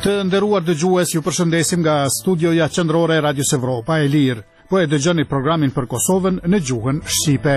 Të nderuar dëgjues, ju përshëndesim nga studioja qendrore e Radios Evropa e Lirë. Po e dëgjoni programin për Kosovën në gjuhën shqipe.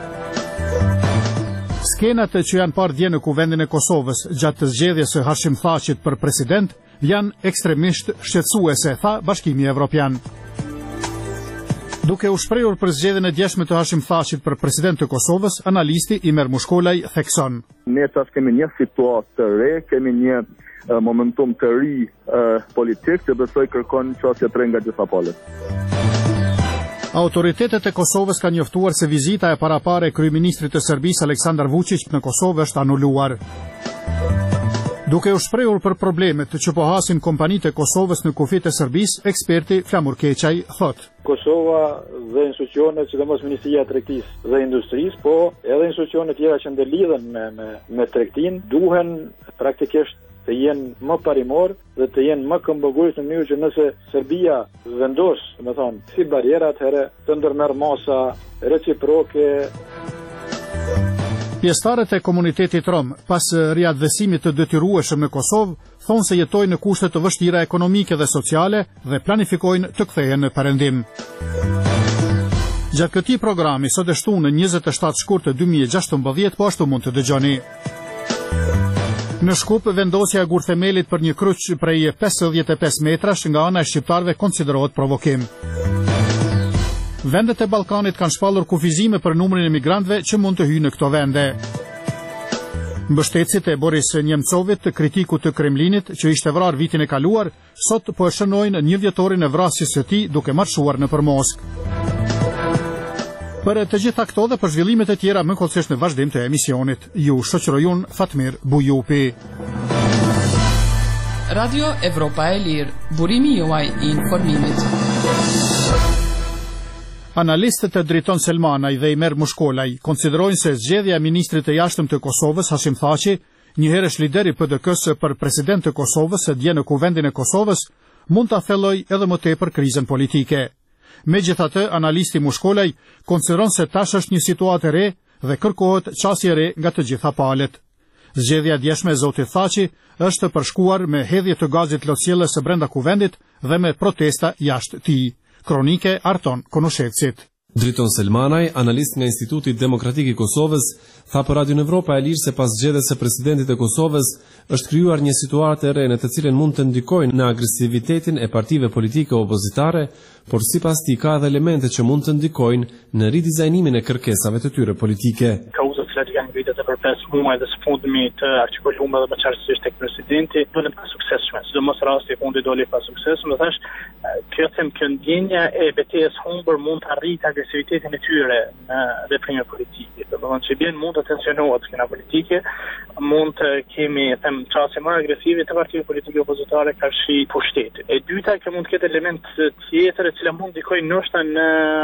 Skenat që janë parë dje në Kuvendin e Kosovës gjatë të zgjedhjes së Hashim Thaqit për president janë ekstremisht shqetësuese, tha Bashkimi Evropian. Duke u shprehur për zgjedhjen e djeshme të Hashim Thaqit për president të Kosovës, analisti Imer Mushkolaj thekson: Ne tash kemi një situatë të re, kemi një momentum të ri politik që besoj kërkon çështje të re nga gjitha palët. Autoritetet e Kosovës kanë njoftuar se vizita e parapare e kryeministrit të Serbisë Aleksandar Vučić në Kosovë është anuluar. Duke u shprehur për problemet që po hasin kompanitë e Kosovës në kufit e Serbisë, eksperti Flamur Keqaj thotë: Kosova dhe institucionet, sidomos Ministria e Tregtisë dhe Industrisë, po edhe institucionet tjera që ndërlidhen me tregtinë, duhen praktikisht të jenë më parimor dhe të jenë më këmbëgujës në mënyrë që nëse Serbia vendos, si barriera, atëherë të ndërmerr masa reciproke. Pjesëtarët e komunitetit rom, pas riadvesimit të detyrueshëm në Kosovë, thonë se jetojnë në kushte të vështira ekonomike dhe sociale dhe planifikojnë të kthehen në perëndim. Gjatë këtij programi, sot e shtunë 27 shkurt të 2016, po ashtu mund të dëgjoni. Në Shkup, vendosja e gurthemelit për një kryq prej 55 metrash nga ana e shqiptarëve konsiderohet provokim. Vendet e Ballkanit kanë shpallur kufizime për numrin e migrantëve që mund të hyjnë në këto vende. Mbështetësit e Boris Nemcovit, kritikut të Kremlinit, që ishte vrarë vitin e kaluar, sot po e shënojnë 1 vjetorin e vrasjes së tij duke marshuar nëpër Moskë. Për të gjitha këto dhe për zhvillimet e tjera më kollësisht në vazhdim të emisionit, ju shoqëroj unë Fatmir Bujupi. Radio Evropa e Lirë, burimi juaj i informimit. Analistët e Driton Selmanaj dhe Imer Mushkolaj konsiderojnë se zgjedhja e ministrit të jashtëm të Kosovës, Hashim Thaqi, një herësh lider i PDK-s për president të Kosovës së dje në Kuvendin e Kosovës, mund ta thellojë edhe më tepër krizën politike. Megjithatë, analisti Mushkolaj konsideron se tash është një situatë e re dhe kërkohet qasje re nga të gjitha palët. Zgjedhja e djeshme e zotit Thaqi është përshkuar me hedhje të gazit lotësjellës së brenda kuvendit dhe me protesta jashtë tij. Kronike Arton Konushevcit. Driton Selmanaj, analist nga Instituti Demokratik i Kosovës, tha për Radio Evropa e Lirë se pas zgjedhjes së presidentit të Kosovës është krijuar një situatë e re në të cilën mund të ndikojnë në agresivitetin e partive politike opozitare, por sipas tij ka edhe elemente që mund të ndikojnë në ridizajnimin e kërkesave të tyre politike. Cilat janë vitet e për 5 muaj dhe së fundmi të artikuluara dhe më qartësisht tek presidenti dolën pa suksesshme. Sidomos rasti i fundit doli pa suksesshme, thash, kjo ndjenja e betejës humbur mund të arrijë agresivitetin e tyre në veprime politike. Domethënë që bien mund të tensionohet skena politike, mund të kemi çështje më agresive të partive politike opozitare karshi pushtetit. E dyta, që mund të ketë element tjetër e cila mund ndikojë ndoshta në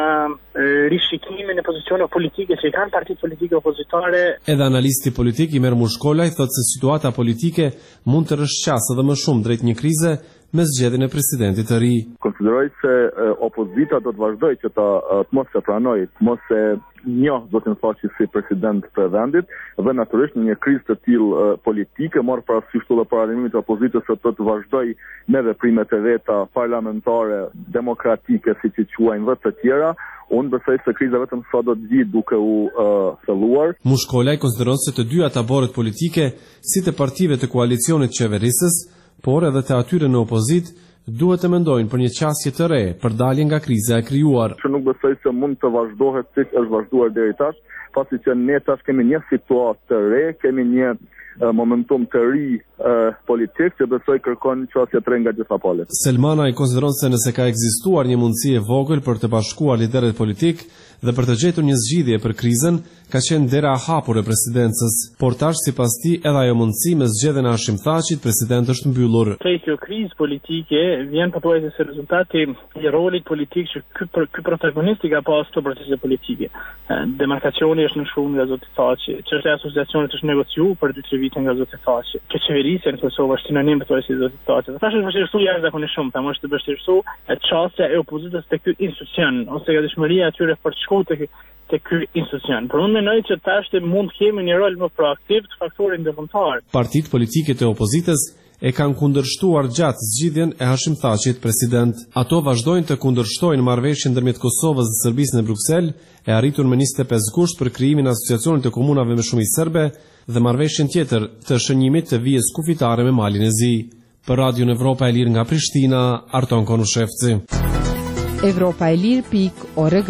rishikimin e pozicioneve politike që kanë partitë politike opozitare. Edhe analisti politik Imer Mushkolaj thotë se situata politike mund të rrëshqasë edhe më shumë drejt një krize me zgjedhjen e presidentit të ri. Konsideroj se opozita do të vazhdojë që të mos e pranojë, mos e njohë zotin Thaqi si president të vendit dhe natyrisht në një krizë të tillë politike, marrë parasysh edhe paralimin e opozitës së të vazhdojë me veprimet e veta parlamentare, demokratike, siç i quajnë dhe të tjera. Unë besoj se kriza vetëm sa do të vijë duke u thelluar. Mushkolaj konsideron se të dyja taborët politike, si të partive të koalicionit qeverisës, por edhe të atyre në opozit, duhet të mendojnë për një qasje të re për dalje nga kriza e krijuar. Nuk besoj se mund të vazhdohet siç është vazhduar deri tash, pasi që ne tash kemi një situatë të re, kemi një momentum të ri politik që besoj kërkon qasje të re nga gjitha palët. Selmanaj konsideron se nëse ka ekzistuar një mundësi e vogël për të bashkuar liderët politik dhe për të gjetur një zgjidhje për krizën, ka qenë dera e hapur e presidencës, por tash sipas tij edhe ajo mundësi me zgjedhjen e Hashim Thaqit president është mbyllur. Kjo krizë politike vjen pothuajse si rezultati i rolit politik që ky protagonisti ka pasur në proceset politike. Demarkacioni është në shumë nga zoti Thaqi, çështja e asociacionit është negociuar për 2-3 vite nga zoti Thaqi. Kjo qeverisja në Kosovë është sinonim pothuajse si zoti Thaqi. Tash është vështirësuar jashtëzakonisht shumë, tamë është vështirësuar çështja e opozitës tek ky institucion ose ka dëshmëria atyre për të shkuar të ky institucion. Por unë mendoj që tash mund të kemi një rol më proaktiv të faktorit ndërkombëtar. Partitë politike të opozitës e kanë kundërshtuar gjatë zgjidhjen e Hashim Thaqit president. Ato vazhdojnë të kundërshtojnë marrëveshjen ndërmjet Kosovës dhe Serbisë në Bruksel, e arritur me 25 gusht për krijimin e asociacionit të komunave me shumicë serbe dhe marrëveshjen tjetër të shënjimit të vijës kufitare me Malin e Zi. Për Radio Evropa e Lirë nga Prishtina, Arton Konushevci. Evropaelir.org.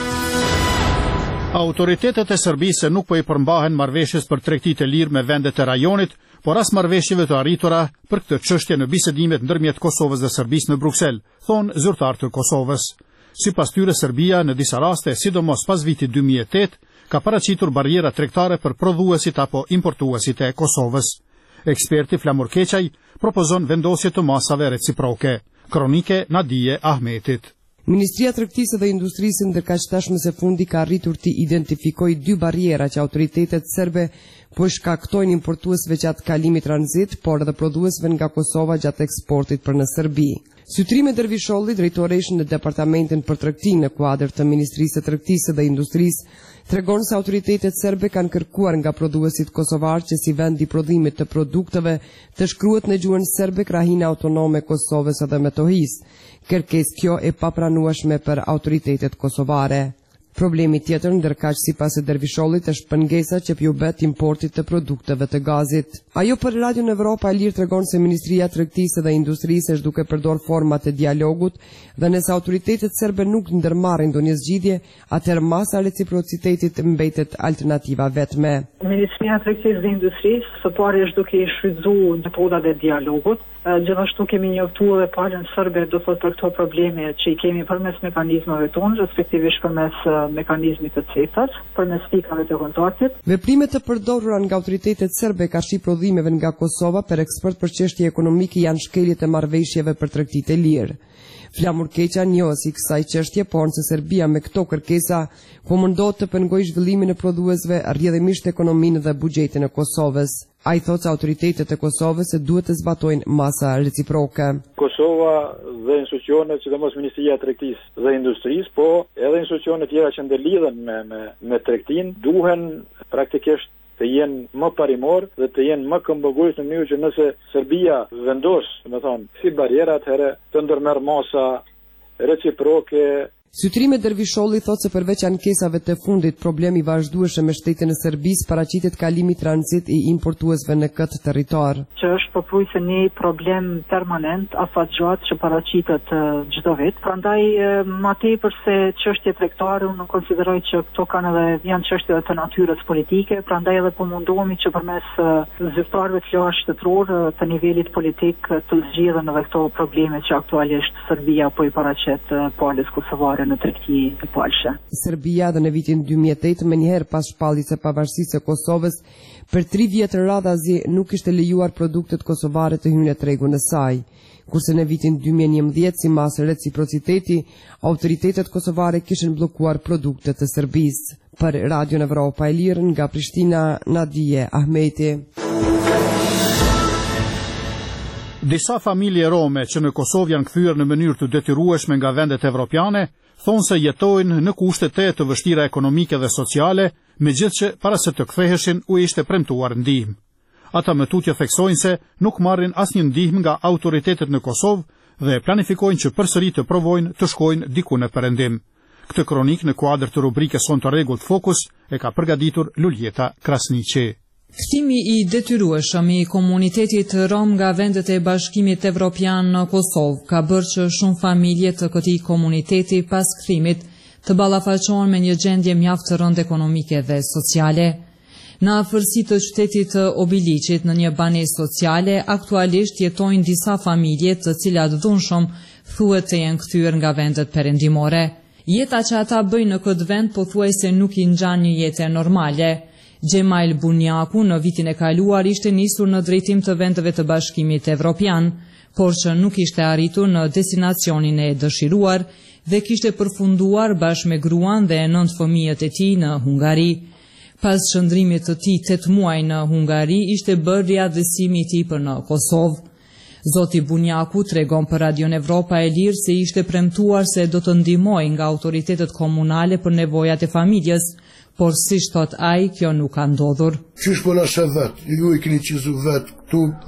Autoritetet e Serbisë nuk po i përmbahen marrëveshjes për tregti të lirë me vendet e rajonit, por as marrëveshjeve të arritura për këtë çështje në bisedimet ndërmjet Kosovës dhe Serbisë në Bruksel, thonë zyrtarë të Kosovës. Sipas tyre, Serbia në disa raste, sidomos pas vitit 2008, ka paraqitur barriera tregtare për prodhuesit apo importuesit e Kosovës. Eksperti Flamur Keqaj propozon vendosje të masave reciproke. Kronike Nadije Ahmetit. Ministria e Tregtisë dhe Industrisë ndërkaq tashmë së fundi ka arritur të identifikojë 2 barriera që autoritetet serbe po shkaktojnë importuesve gjatë kalimit tranzit, por edhe prodhuesve nga Kosova gjatë eksportit për në Serbi. Sytrime Dervisholli, drejtoresh në Departamentin për Tregtinë në kuadër të Ministrisë së Tregtisë dhe Industrisë, tregon se autoritetet serbe kanë kërkuar nga prodhuesit kosovar që si vend i prodhimit të produkteve të shkruhet në gjuhën serbe krahina autonome Kosovës edhe Metohijës. Kërkesë kjo e papranueshme për autoritetet kosovare. Problemi tjetër ndërkaq sipas Dervishollit është pengesa që ju bet importit të produkteve të gazit. Ajo për Radio Evropa e Lirë tregon se Ministria e Tregtisë dhe Industrisë është duke përdor forma të dialogut dhe nëse autoritetet serbe nuk ndërmarrin ndonjë zgjidhje, atëherë masa reciprocitetit mbetet alternativa vetme. Ministria e Tregtisë dhe Industrisë së pari është duke i shfrytzuar metodat e dialogut. Gjithashtu kemi njoftuar edhe palën serbe do thot për këto probleme që i kemi përmes mekanizmave tonë, respektivisht përmes mekanizmit të CEFTA-s, përmes pikave të kontaktit. Veprimet të përdorura nga autoritetet serbe karshi prodhimeve nga Kosova për eksport për çështje ekonomike janë shkeljet e marrëveshjeve për tregtitë e lirë. Flamur Keqa njohës i kësaj çështje, por se Serbia me këto kërkesa po mundohet të pengojë zhvillimin e prodhuesve, rrjedhimisht ekonominë dhe buxhetin e Kosovës. Ai thotë se autoritetet e Kosovës se duhet të zbatojnë masa reciproke. Kosova dhe institucionet, sidomos Ministria e Tregtisë dhe Industrisë, po edhe institucionet tjera që ndërlidhen me tregtinë, duhen praktikisht të jenë më parimor dhe të jenë më këmbëgojës në mënyrë që nëse Serbia vendos, si barriera, atëherë të ndërmerr masa reciproke. Sytrime Dervisholli thotë se përveç ankesave të fundit, problemi vazhdueshëm me shtetin e Serbisë paraqitet kalimi tranzit i importuesve në këtë territor. Që është përpujse një problem permanent, afatgjatë që paraqitet çdo vit. Prandaj më tepër se çështje tregtare, unë konsideroj që këto janë çështje të natyrës politike, prandaj edhe po mundohemi që përmes zyrtarëve të lartë shtetëror të nivelit politik të zgjidhen edhe këto probleme që aktualisht Serbia po i paraqet palës kosovare në tregti të palëshe. Serbia dhe në vitin 2008, më njëherë pas shpalljes së pavarësisë së Kosovës, për 3 vjet radhazi nuk ishte lejuar produktet kosovare të hyjnë në tregun e saj. Kurse në vitin 2011, si masë reciprociteti, autoritetet kosovare kishin bllokuar produktet të Serbisë. Për Radio Evropa e Lirë nga Prishtina, Nadije Ahmeti. Disa familje rome që në Kosovë janë kthyer në mënyrë të detyrueshme nga vendet evropiane, thonë se jetojnë në kushte të vështira ekonomike dhe sociale, megjithëse para se të ktheheshin u ishte premtuar ndihmë. Ata më tutje theksojnë se nuk marrin asnjë ndihmë nga autoritetet në Kosovë dhe planifikojnë që përsëri të provojnë të shkojnë diku në perëndim. Këtë kronik në kuadër të rubrikës Son të Rregullt Fokus e ka përgatitur Luljeta Krasniqi. Kthimi i detyrueshëm i komunitetit rom nga vendet e Bashkimit Evropian në Kosovë ka bërë që shumë familje të këtij komuniteti pas kthimit të ballafaqohen me një gjendje mjaft të rëndë ekonomike dhe sociale. Në afërsi të qytetit të Obiliqit, në një banesë sociale, aktualisht jetojnë disa familje të cilat dhunshëm thuhet të jenë kthyer nga vendet perëndimore. Jeta që ata bëjnë në këtë vend pothuajse nuk i ngjan një jetë normale. Gjemail Bunjaku në vitin e kaluar ishte nisur në drejtim të vendeve të Bashkimit Evropian, por që nuk ishte arritur në destinacionin e dëshiruar dhe kishte përfunduar bashkë me gruan dhe 9 fëmijët e tij në Hungari. Pas shëndrimit të tij 8 muaj në Hungari, ishte bërë riadhësimi i tij për në Kosovë. Zoti Bunjaku tregon për Radio Evropa e Lirë se ishte premtuar se do të ndihmojë nga autoritetet komunale për nevojat e familjes, por siç thot ai, kjo nuk ka ndodhur. Qysh po na shef vet? Ju i keni qizu vet këtu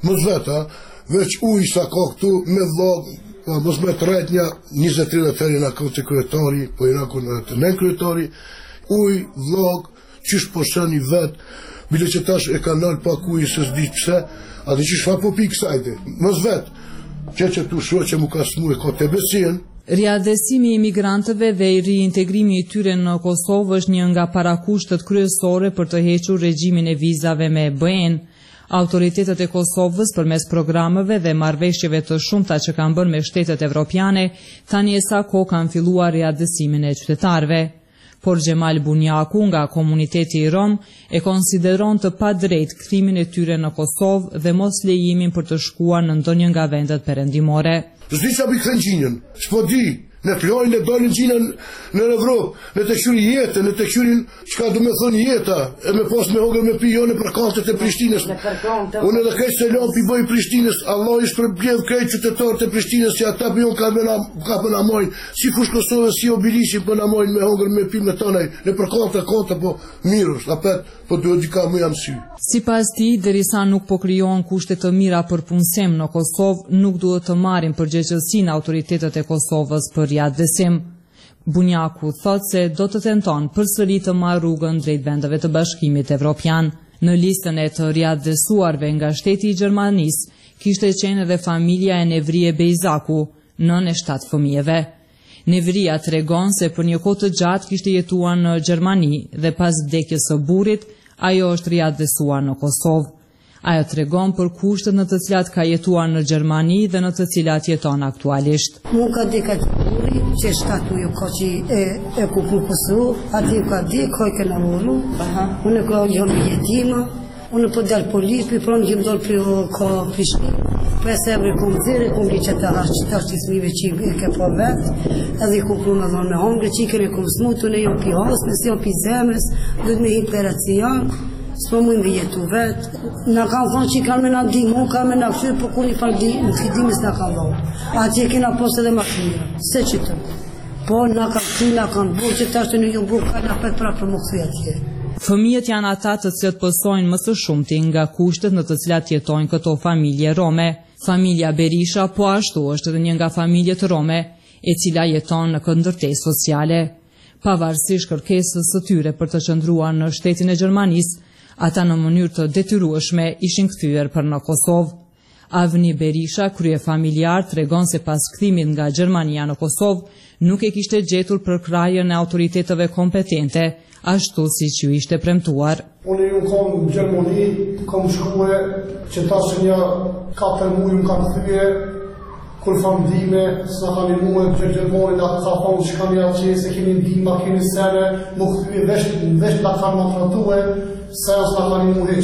mos veta, veç ujë sa ka këtu me vlog, mos me të rejt një 20-30 herë në këtë kryetari, po i në këtë në kryetari, ujë, vlog, qysh po shani vetë, bile që tash e ka nalë pak ujë se s'di pse, a dhe qysh fa po pi kësajte, mos vetë, që tu shua që mu ka smu e ka të besin. Riadhesimi i migrantëve dhe i riintegrimi i tyre në Kosovë është një nga parakushtet kryesore për të hequr regjimin e vizave me BE-n. Autoritetet e Kosovës përmes programeve dhe marrëveshjeve të shumta që kanë bërë me shtetet evropiane, tani e sa kohë kanë filluar riadhesimin e qytetarëve. Por Gjemal Bunjaku nga komuniteti i Rom e konsideron të padrejtë kthimin e tyre në Kosovë dhe mos lejimin për të shkuar në ndonjë nga vendet perëndimore. Zdi qa bi këthën gjinën, s'po di, në të lojnë, në dalin gjinën në Evropë, në të këshurin jetë, në të këshurin qka du me thonë jeta, e me pas me hogër me pijo në përkantet e Prishtinës. Unë edhe kejtë se lonë pi bëj Prishtinës, Allah ishë përbledh krejtë qytetarët e Prishtinës, që ata për jonë ka për namojnë, si kush Kosovës, si obilishin për namojnë me hogër me pi me tonaj, në përkantet konta, po mirës, apet, po duhet di ka mu jam sy. Sipas tij, derisa nuk po krijohen kushte të mira për punësim në Kosovë, nuk duhet të marrin përgjegjësinë autoritetet e Kosovës për riadhesim. Bunjaku thotë se do të tenton përsëri të marrë rrugën drejt vendeve të Bashkimit Evropian. Në listën e të riadhesuarve nga shteti i Gjermanisë kishte qenë edhe familja e Nevrie Bejzaku, nën e 7 fëmijëve. Nevria tregon se për një kohë të gjatë kishte jetuar në Gjermani dhe pas vdekjes së burrit, ajo është riadhesuar në Kosovë. Ajo tregon për kushtet në të cilat ka jetuar në Gjermani dhe në të cilat jeton aktualisht. Nuk ka dikat burri, që shtatu ju ka që e ku përpësu, ati ka dikoj ke në uru, unë ka gjënë jetima, unë po dalë polis, për pronë gjëmë dolë për ka Prishtinë. Për e se e kom zire, kom li që të ashtë smive që i ke po vetë, edhe i ku pru me zonë me hongre, që i kene kom smutu, ne jom pi hasmes, jom pi zemres, dhët me hitë për racion, s'po mu imbe jetu vetë. Në kanë thonë që i kanë me në di, mu kanë me në këshyrë, po kur i falë di, në të dimis në kanë dhonë. A që i kena posë edhe makina, se që të. Po në kanë këtu, në kanë burë, që të ashtë në ju burë, ka në petë pra për më këthuj atje. Fëmijët janë ata të cilët pësojnë më së shumti nga kushtet në të cilat jetojnë këto familje rome. Familja Berisha po ashtu është edhe një nga familjet rome, e cila jeton në ndërtesë sociale. Pavarësisht kërkesës së tyre për të qëndruar në shtetin e Gjermanisë, ata në mënyrë të detyrueshme ishin kthyer për në Kosovë. Avni Berisha, krye familjar, tregon se pas kthimit nga Gjermania në Kosovë nuk e kishte gjetur përkrajën e autoriteteve kompetente, ashtu si që ishte premtuar. Unë ju kom në Gjermani, kom shkue që ta që një 4 mujë më kanë thyje, kur fanë dime, së në kanë i muë të Gjermani, da të thonë që kanë i atje, se keni dima, keni sene, më thyje vesh da kanë më tratue, se nësë në kanë i muë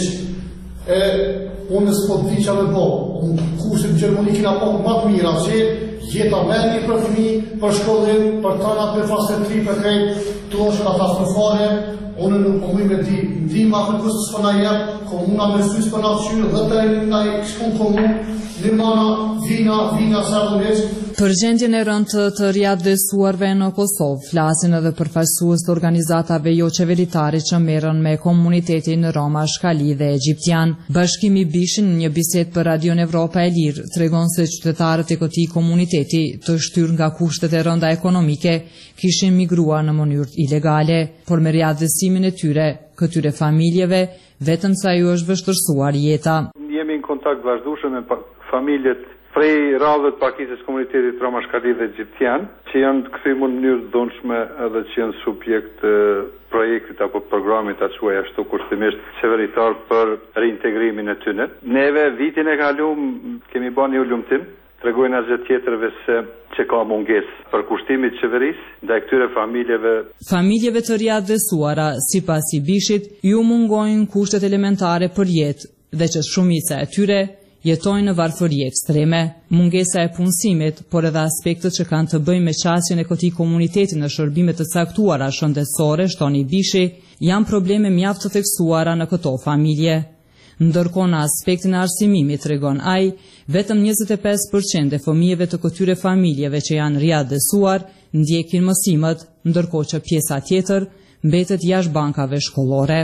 heqë. Unë s'po të di që me bo, kushtet Gjermani kina po më të mira, që jeta meni për fëmi, për shkollim, për tëna, për fasetri, për krejt, të është katastrofare, unë nuk po me di, ndima për kësë s'po na jep, komuna me sys për na qyrë, dhe të na i shkun komun, limana, vina, sardunec. Për gjendjen e rëndë të riadhesuarve në Kosovë, flasin edhe përfaqësues të organizatave jo qeveritare që merren me komunitetin Roma, Shkali dhe Egjiptian. Bashkimi Bishin, një bisedë për Radion Evropa e Lirë, tregon se qytetarët e këtij komuniteti, të shtyr nga kushtet e rënda ekonomike, kishin migruar në mënyrë ilegale, por me riadhesimin e tyre, këtyre familjeve, vetëm sa ju është vështërsuar jeta. Jemi në kontakt vazhdueshëm me familjet prej radhët pakisës komunitetit Roma, Shkali dhe Egjiptian, që janë të këthimu në mënyrë të dhunshme edhe që janë subjekt projektit apo programit të quaj ashtu kushtimisht qeveritar për reintegrimin e tyre. Neve vitin e kalum kemi ba një lumtim, tregojnë asgjë tjetërve se që ka mungesë për kushtimit qeverisë ndaj këtyre familjeve. Familjeve të riadhesuara, sipas i Bishit, ju mungojnë kushtet elementare për jetë dhe që shumica e tyre jetojnë në varfëri ekstreme. Mungesa e punësimit, por edhe aspektet që kanë të bëjnë me qasjen e këtij komuniteti në shërbime të caktuara shëndetësore, shtoni Bishi, janë probleme mjaft të theksuara në këto familje. Ndërkohë në aspektin e arsimimit, tregon ai, vetëm 25% e fëmijëve të këtyre familjeve që janë riadhesuar ndjekin mësimet, ndërkohë që pjesa tjetër mbetet jashtë bankave shkollore.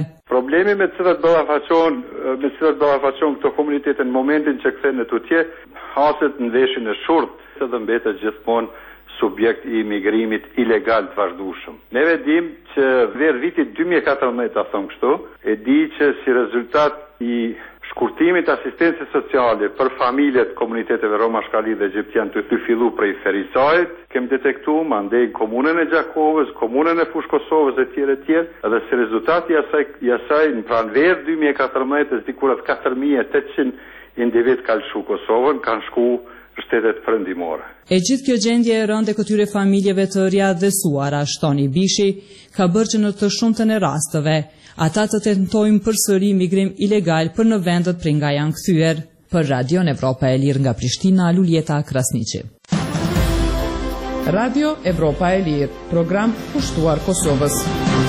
Problemi me cilat ballafaqohen këto komunitete në momentin që kthehen në tutje, haset në veshin e shurt dhe mbetet gjithmonë subjekt i migrimit ilegal të vazhdueshëm. Neve dim që ver vitit 2014, a them kështu, e di që si rezultat i shkurtimit asistencës sociale për familjet komuniteteve Roma Shkali dhe Egjiptian të fillu prej Ferisajit, kemi detektuar mandej komunën e Gjakovës, komunën e Fushë Kosovës e tjerë, edhe si rezultati i asaj në pranverë 2014 dikurat 4800 individ kanë shku Kosovën, kanë shku shtetet perëndimore. E gjithë kjo gjendje e rënde këtyre familjeve të riadhesuara, shtoni Bishi, ka bërë që në të shumtën e rasteve, ata të tentojnë përsëri migrim ilegal për në vendet prej nga janë kthyer. Për Radion Evropa e Lirë nga Prishtina, Luljeta Krasniqi. Radio Evropa e Lirë, program pushtuar Kosovës.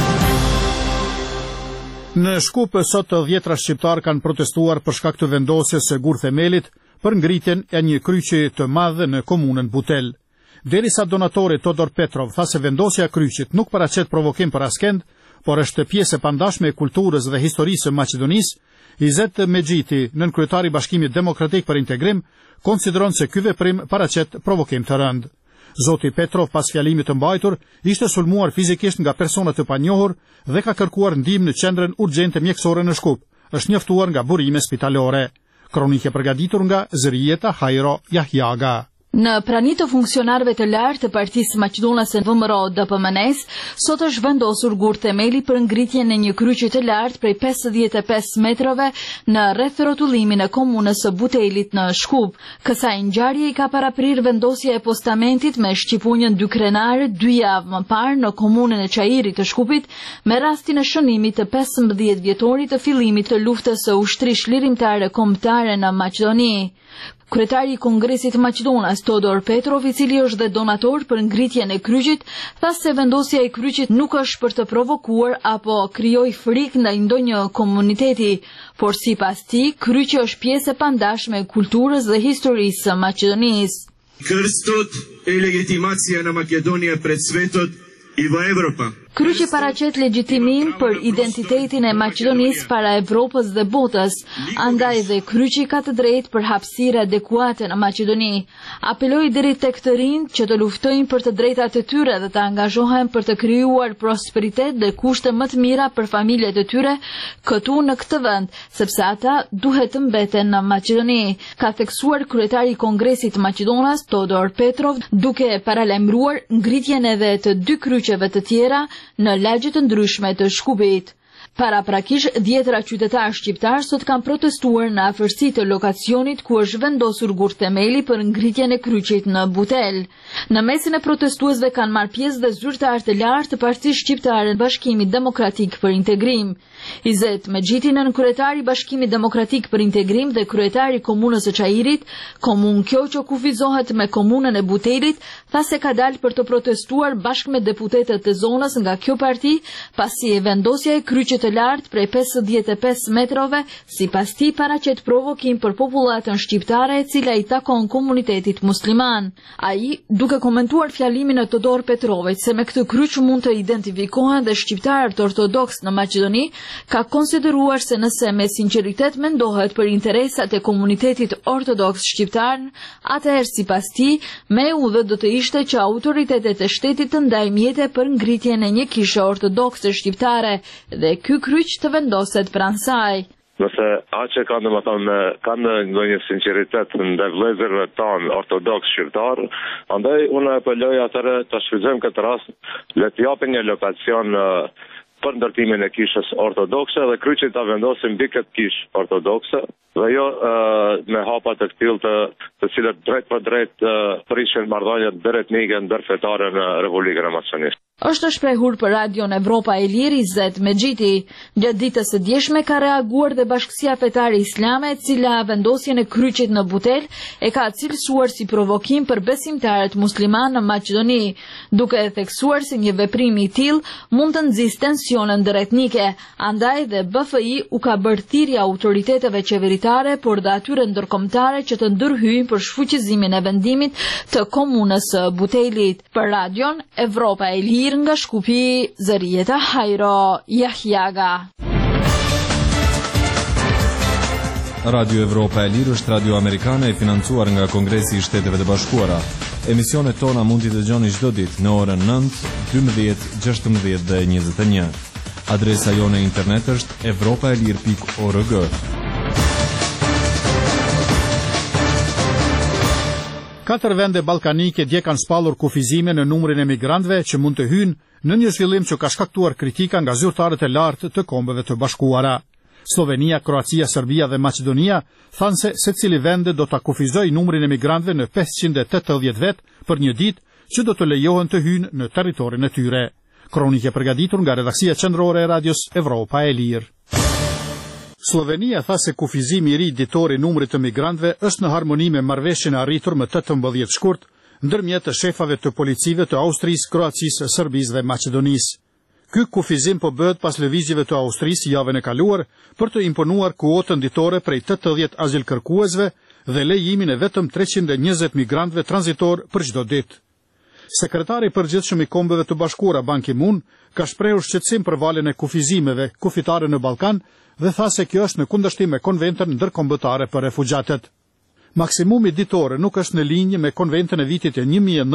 Në Shkup sot 10 shqiptar kanë protestuar për shkak të vendosjes së gur themelit për ngritjen e një kryqi të madhe në komunën Butel. Derisa donatori Todor Petrov tha se vendosja e kryqit nuk paraqet provokim për askend, por është pjesë e pandashme e kulturës dhe historisë së Maqedonisë, Izet Mexhiti, nënkryetari i Bashkimit Demokratik për Integrim, konsideron se ky veprim paraqet provokim të rënd. Zoti Petrov, pas fjalimit të mbajtur, ishte sulmuar fizikisht nga persona të panjohur dhe ka kërkuar ndihmë në qendrën urgjente mjekësore në Shkup. Është njoftuar nga burime spitalore. Kronike përgatitur nga Zërijeta Hajro Jahjaga. Në prani të funksionarëve të lartë të Partisë Maqedonase VMRO DPMNES, sot është vendosur gur themeli për ngritjen e një kryqi të lartë prej 55 metrove në rreth rrotullimin e komunës së Butelit në Shkup. Kësaj ngjarje i ka paraprir vendosja e postamentit me shqipunjën 2 krenare 2 javë më parë në komunën e Çajirit të Shkupit, me rastin e shënimit të 15 vjetorit të fillimit të luftës së ushtrisë lirimtare kombëtare në Maqedoni. Kryetari i Kongresit Maqedonas Todor Petrov, i cili është dhe donator për ngritjen e kryqit, tha se vendosja e kryqit nuk është për të provokuar apo krijoj frikë ndaj ndonjë komuniteti, por sipas tij, kryqi është pjesë e pandashme e kulturës dhe historisë së Maqedonisë. Krstot e legitimacija na Makedonija pred svetot i va Evropa. Kryqi paraqet legjitimin për identitetin e Maqedonisë para Evropës dhe botës, andaj dhe kryqi ka të drejtë për hapësirë adekuate në Maqedoni. Apeloi deri tek të rinjt që të luftojnë për të drejtat e tyre dhe të angazhohen për të krijuar prosperitet dhe kushte më të mira për familjet e tyre këtu në këtë vend, sepse ata duhet të mbeten në Maqedoni, ka theksuar kryetari i Kongresit Maqedonas Todor Petrov, duke paralajmëruar ngritjen edhe të 2 kryqeve të tjera në lagje të ndryshme të Shkupit. Paraprakish, 10 qytetarë shqiptar sot kanë protestuar në afërsi të lokacionit ku është vendosur gur themeli për ngritjen e kryqit në Butel. Në mesin e protestuesve kanë marrë pjesë dhe zyrtarë të lartë të Partisë Shqiptare të Bashkimit Demokratik për Integrim. Izet Mexhiti, nënkryetari i Bashkimit Demokratik për Integrim dhe kryetari i komunës së Çajirit, komunë kjo që kufizohet me komunën e Butelit, tha se ka dalë për të protestuar bashkë me deputetët të zonës nga kjo parti, pasi e vendosja e kryqit të lartë prej 55 metrove, sipas tij paraqet provokim për popullatën shqiptare e cila i takon komunitetit musliman. Ai, duke komentuar fjalimin e Todor Petrovit se me këtë kryq mund të identifikohen dhe shqiptarët ortodoks në Maqedoni, ka konsideruar se nëse me sinqeritet mendohet për interesat e komunitetit ortodoks shqiptar, atëherë sipas tij, me udhë do të ishte që autoritetet e shtetit të ndajnë mjete për ngritjen e një kishe ortodokse shqiptare dhe ky kryq të vendoset pranë saj. Nëse aqe kanë ndonjë sinqeritet ndaj vëllezërve tanë ortodoks shqiptar, andaj unë apeloj atëre të shfrytëzojmë këtë rast, le të japin një lokacion për ndërtimin e kishës ortodokse dhe kryqin ta vendosim mbi këtë kishë ortodokse dhe jo me hapa të tillë të cilët drejt për drejt prishin marrëdhëniet ndëretnike ndërfetare në Republikën e Maqedonisë. Është shprehur për Radion Evropa e Lirë Izet Mexhiti. Gjatë ditës së djeshme ka reaguar dhe Bashkësia Fetare Islame, e cila vendosjen e kryqit në Butel e ka cilësuar si provokim për besimtarët musliman në Maqedoni, duke e theksuar se një veprim i tillë mund të nxjisë tensione ndërretnike. Andaj dhe BFI u ka bërë thirrje autoriteteve qeveritare, por dhe atyre ndërkombëtare që të ndërhyjnë për shfuqizimin e vendimit të komunës së Butelit. Për Radion Evropa e Lirë nga Shkupi, Zërijeta Hajro Jahjaga. Radio Evropa e Lirë është radio amerikane e financuar nga Kongresi i Shteteve të Bashkuara. Emisionet tona mund t'i dëgjoni çdo ditë në orën 9, 12, 16 dhe 21. Adresa jone internet është europaelir.org. 4 vende ballkanike dje kanë shpallur kufizime në numrin e migrantëve që mund të hyjnë në një zhvillim që ka shkaktuar kritika nga zyrtarët e lartë të Kombeve të Bashkuara. Slovenia, Kroacia, Serbia dhe Maqedonia thanë se secili vend do ta kufizojë numrin e migrantëve në 580 vet për një ditë që do të lejohen të hyjnë në territorin e tyre. Kronikë e përgatitur nga redaksia qendrore e Radios Evropa e Lirë. Slovenia tha se kufizimi I ri ditor I numrit të migrantëve është në harmoni me marrëveshjen e arritur më 18 shkurt ndërmjet të shefave të policive të Austrisë, Kroacisë, Serbisë dhe Maqedonisë. Ky kufizim po bëhet pas lëvizjeve të Austrisë javën e kaluar për të imponuar kuotën ditore prej 80 azilkërkuesve dhe lejimin e vetëm 320 migrantëve tranzitor për çdo ditë. Sekretari I përgjithshëm I Kombeve të Bashkuara Ban Ki-moon ka shprehur shqetësim për valën e kufizimeve kufitare në Ballkan dhe tha se kjo është në kundërshtim me konventën ndërkombëtare për refugjatët. Maksimumi ditore nuk është në linjë me konventën e vitit e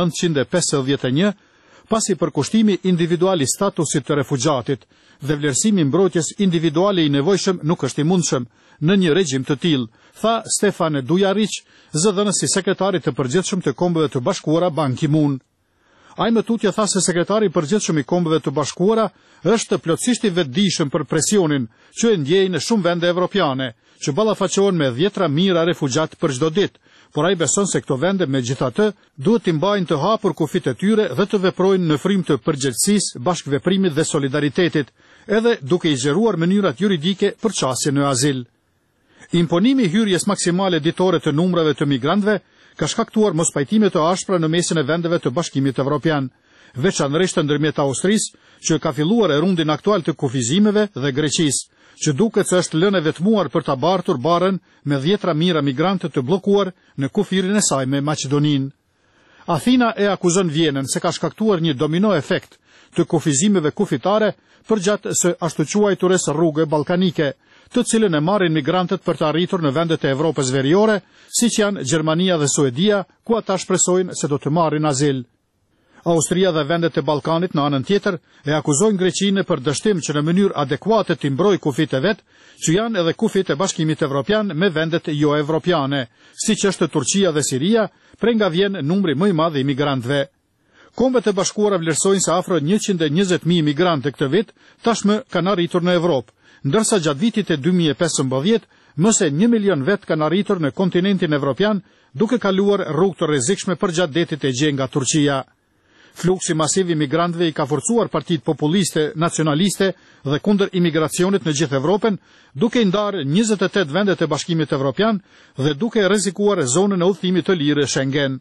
1951, pasi përkushtimi individual I statusit të refugjatit dhe vlerësimi mbrojtjes individuale I nevojshëm nuk është I mundshëm në një regjim të tillë, tha Stefan Dujaric, zëdhënësi sekretari të përgjithshëm të Kombeve të Bashkuara Ban Ki-moon. Ai më tutje tha se sekretari I përgjithshëm I Kombeve të Bashkuara është plotësisht I vetëdijshëm për presionin që e ndjejnë në shumë vende evropiane, që ballafaqohen me dhjetra mijëra refugjat për çdo ditë, por ai beson se këto vende megjithatë duhet t'i mbajnë të hapur kufit e tyre dhe të veprojnë në frym të përgjegjësisë, bashkëveprimit dhe solidaritetit, edhe duke I zgjeruar mënyrat juridike për çastje në azil. Imponimi I hyrjes maksimale ditore të numrave të migrantëve ka shkaktuar mospajtime të ashpra në mesin e vendeve të Bashkimit Evropian, veçanërisht ndërmjet Austrisë, që ka filluar rundin aktual të kufizimeve dhe Greqisë, që duket se është lënë vetmuar për ta bartur barën me dhjetra mijëra migrantë të bllokuar në kufirin e saj me Maqedoninë. Athina e akuzon Vjenën se ka shkaktuar një domino efekt të kufizimeve kufitare përgjatë së ashtu quajtures rrugë ballkanike, të cilën e marrin migrantët për të arritur në vendet e Evropës veriore, siç janë Gjermania dhe Suedia, ku ata shpresojnë se do të marrin azil. Austria dhe vendet e Ballkanit në anën tjetër e akuzojnë Greqinë për dështim që në mënyrë adekuate t'i mbrojë kufit e vet, që janë edhe kufit e Bashkimit Evropian me vendet jo evropiane, siç është Turqia dhe Siria, prej nga vjen numri më I madh I migrantëve. Kombet e Bashkuara vlerësojnë se afro 120.000 migrantë këtë vit tashmë kanë arritur në Evropë, ndërsa gjatë vitit e 2015 më se 1 milion vet kanë arritur në kontinentin evropian duke kaluar rrugë të rrezikshme përgjatë detit e Egje nga Turqia. Fluksi masiv I migrantëve I ka forcuar partitë populiste, nacionaliste dhe kundër imigracionit në gjithë Evropën, duke I ndarë 28 vendet e Bashkimit Evropian dhe duke rrezikuar zonën e udhëtimit të lirë Schengen.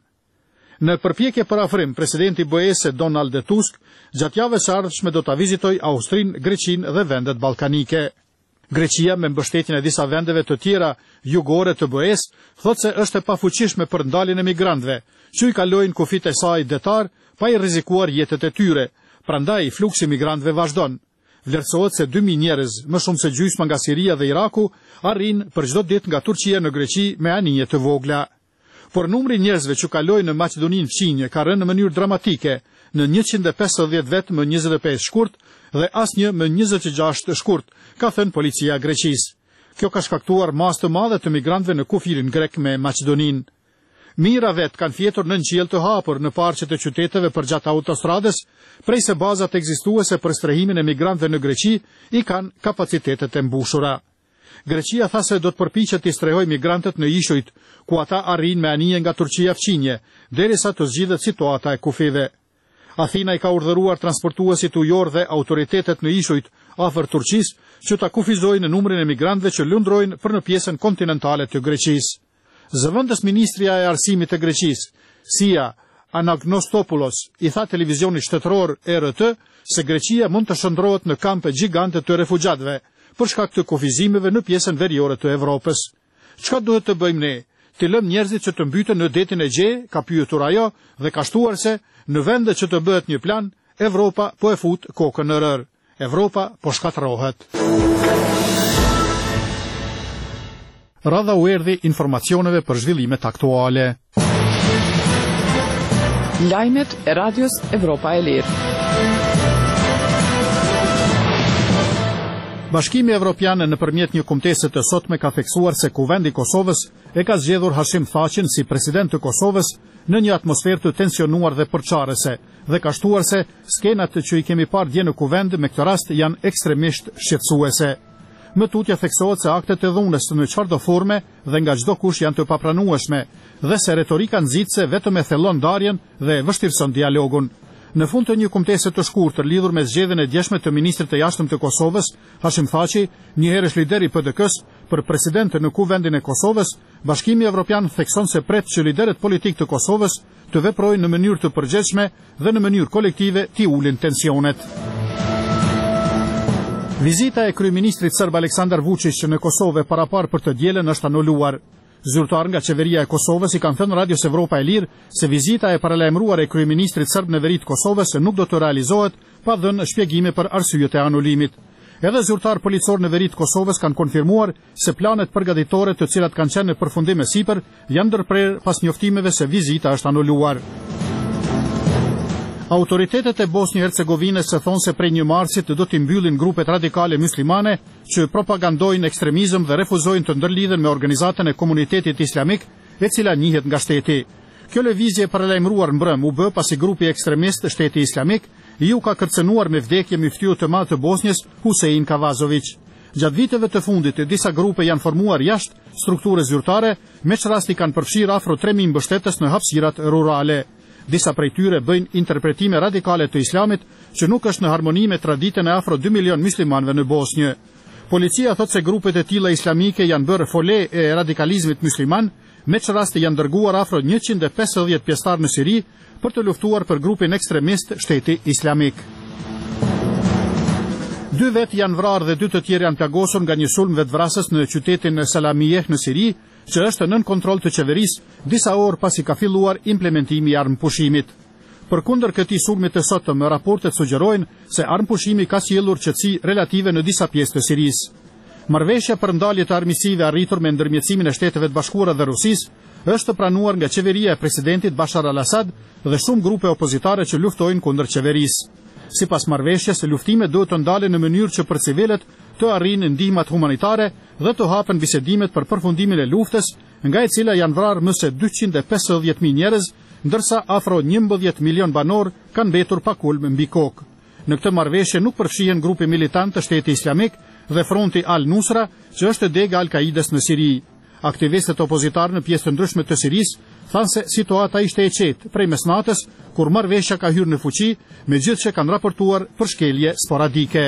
Në përpjekje për afrim, presidenti BE-s Donald Tusk gjatë javës së ardhshme do ta vizitojë Austrinë, Greqinë dhe vendet ballkanike. Greqia, me mbështetjen e disa vendeve të tjera jugore të BE-s, thotë se është e pafuqishme për ndaljen e migrantëve, që I kalojnë kufit e saj detar pa I rrezikuar jetët e tyre. Prandaj fluksi I migrantëve vazhdon. Vlerësohet se 2000 njerëz, më shumë se gjysma nga Siria dhe Iraku, arrin për çdo ditë nga Turqia në Greqi me anije të vogla. Por numri njerëzve që kalojnë në Maqedoninë fqinje ka rënë në mënyrë dramatike, në 150 vet më 25 shkurt dhe asnjë më 26 shkurt, ka thënë policia e Greqisë. Kjo ka shkaktuar masë të madhe të migrantëve në kufirin grek me Maqedoninë. Mijëra vet kanë fjetur në qiell të hapur në parqet e qyteteve përgjatë autostradës, prej se bazat ekzistuese për strehimin e migrantëve në Greqi I kanë kapacitetet e mbushura. Greqia tha se do të përpiqet t'i strehojë migrantët në ishujt, ku ata arrin me anije nga Turqia fqinje, derisa të zgjidhet situata e kufive. Athina I ka urdhëruar transportuesit ujor dhe autoritetet në ishujt afër Turqisë që ta kufizojnë numrin e migrantëve që lundrojnë për në pjesën kontinentale të Greqisë. Zëvendës ministrja e arsimit të Greqisë, Sia Anagnostopoulos, I tha televizionit shtetëror RT se Greqia mund të shndrohet në kampe gjigante të refugjatëve për shkak të kufizimeve në pjesën veriore të Evropës. Çka duhet të bëjmë ne? Të lëm njerëzit që të mbyten në detin e Egje, ka pyetur ajo dhe ka shtuar se në vende që të bëhet një plan, Evropa po e fut kokën në rër. Evropa po shkatërrohet. Radha u erdhi informacioneve për zhvillimet aktuale. Lajmet e Radios Evropa e Lirë. Bashkimi Evropian nëpërmjet një kumtese të sotme ka theksuar se Kuvendi i Kosovës e ka zgjedhur Hashim Thaqin si president të Kosovës në një atmosferë të tensionuar dhe përçarëse, dhe ka shtuar se skenat që i kemi parë dje në Kuvend me këtë rast janë ekstremisht shqetësuese. Më tutje theksohet se aktet e dhunës në çfarëdo forme dhe nga çdo kush janë të papranueshme, dhe se retorika nxitse vetëm e thellon ndarjen dhe vështirëson dialogun. Në fund të një kumtese të shkurtër lidhur me zgjedhjen e djeshme të ministrit të jashtëm të Kosovës, Hashim Thaqi, një herësh lider i PDK-s, për president në Kuvendin e Kosovës, Bashkimi Evropian thekson se pret që liderët politik të Kosovës të veprojnë në mënyrë të përgjegjshme dhe në mënyrë kolektive t'i ulin tensionet. Vizita e kryeministrit serb Aleksandar Vučić në Kosovë parapar për të dielën është anuluar. Zyrtar nga qeveria e Kosovës i kanë thënë Radios Evropa e Lirë se vizita e paralajmëruar e kryeministrit serb në veri të Kosovës nuk do të realizohet pa dhënë shpjegime për arsyet e anulimit. Edhe zyrtar policor në veri të Kosovës kanë konfirmuar se planet përgatitore të cilat kanë qenë në përfundim e sipër janë ndërprerë pas njoftimeve se vizita është anuluar. Autoritetet e Bosnjë-Hercegovinës thonë se prej 1 marsit do t'i mbyllin grupet radikale muslimane që propagandojnë ekstremizëm dhe refuzojnë të ndërlidhen me organizatën e komunitetit islamik, e cila njihet nga shteti. Kjo lëvizje paralajmëruar mbrëm u bë pasi grupi ekstremist Shteti Islamik i u ka kërcënuar me vdekje myftyu të madh të Bosnjës, Husein Kavazović. Gjatë viteve të fundit, disa grupe janë formuar jashtë strukturës zyrtare, me çrasti kanë përfshirë afro 3000 mbështetës në hapësirat rurale. Disa prej tyre bëjnë interpretime radikale të islamit që nuk është në harmoni me traditën e afro 2 milion muslimanëve në Bosnjë. Policia thot se grupet e tilla islamike janë bërë fole e radikalizmit musliman, me çrasti janë dërguar afro 150 pjesëtar në Siri për të luftuar për grupin ekstremist Shteti Islamik. 2 vetë janë vrarë dhe 2 të tjerë janë plagosur nga një sulm vetvrasës në qytetin Salamiyeh në Siri, që është nën kontroll të qeverisë disa orë pasi ka filluar implementimi i armëpushimit. Përkundër këtij sulmi të sotëm, raportet sugjerojnë se armëpushimi ka sjellur qetësi relative në disa pjesë të Sirisë. Marrëveshja për ndalje të armiqësive arritur me ndërmjetësimin e Shteteve të Bashkuara dhe Rusisë është pranuar nga qeveria e presidentit Bashar al-Assad dhe shumë grupe opozitare që luftojnë kundër qeverisë. Sipas marrëveshjes, luftimet duhet të ndalen në mënyrë që për civilët të arrijnë ndihmat humanitare dhe të hapen bisedimet për përfundimin e luftës, nga e cila janë vrarë më se 250.000 njerëz, ndërsa afro 11 milion banor kanë mbetur pa kulm mbi kokë. Në këtë marrëveshje nuk përfshihen grupi militant të Shteti Islamik dhe fronti Al-Nusra, që është dega Al-Kaides në Siri. Aktivistët opozitar në pjesë të ndryshme të Sirisë thanë se situata ishte e qetë prej mesnatës, kur marrëveshja ka hyrë në fuqi, megjithëse kanë raportuar për shkelje sporadike.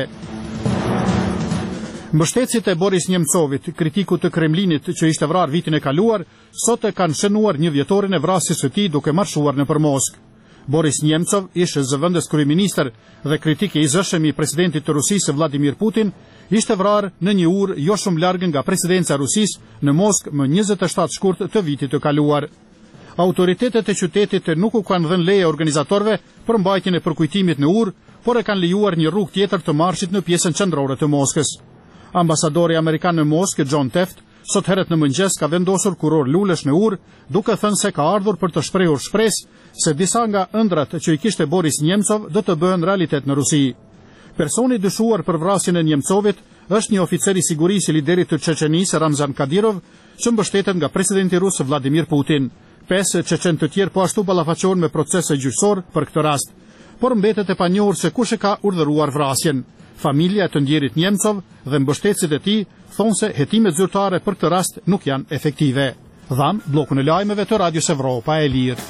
Mbështetësit e Boris Nemcovit, kritiku të Kremlinit që ishte vrarë vitin e kaluar, sot e kanë shënuar 1 vjetorin e vrasjes së tij duke marshuar nëpër Moskë. Boris Nemcov, ish zëvendës kryeministër dhe kritik i zëshëm i presidentit të Rusisë Vladimir Putin, ishte vrarë në një urë jo shumë larg nga presidenca e Rusisë në Moskë më 27 shkurt të vitit të kaluar. Autoritetet e qytetit nuk u kanë dhënë leje organizatorëve për mbajtjen e përkujtimit në urë, por e kanë lejuar një rrugë tjetër të marshit në pjesën qendrore të Moskës. Ambasadori amerikan në Moskë, John Teft, sot herët në mëngjes ka vendosur kuror lulesh në urë, duke thënë se ka ardhur për të shprehur shpresë se disa nga ëndrat që i kishte Boris Nemcov do të bëhen realitet në Rusi. Personi dyshuar për vrasjen e Nemcovit është një oficer i sigurisë i liderit të Çeçenisë Ramzan Kadyrov, që mbështetet nga presidenti rus Vladimir Putin. 5 çeçen të tjerë po ashtu ballafaqohen me procese gjyqësor për këtë rast, por mbetet e panjohur se kush e ka urdhëruar vrasjen. Familja e të ndjerit Nemcov dhe mbështetësit e tij thonë se hetimet zyrtare për këtë rast nuk janë efektive. Dham bllokun e lajmeve të Radios Evropa e Lirë.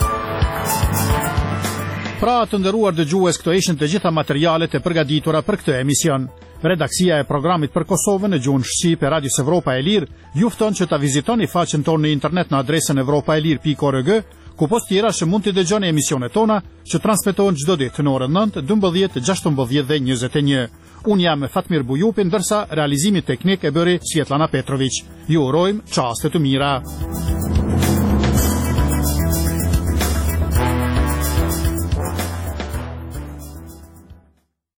Pra të nderuar dëgjues, këto ishin të gjitha materialet e përgatitura për këtë emision. Redaksia e programit për Kosovën në gjuhën shqipe e Radios Evropa e Lirë ju fton që ta vizitoni faqen tonë në internet në adresën evropaelir.org, ku post tjera që mund të dëgjoni emisionet tona që transmetohen çdo ditë në orën 9, 12, 16 dhe 21. Unë jam Fatmir Bujupi, ndërsa realizimi teknik e bëri Svetlana Petrović. Ju urojmë çaste të mira.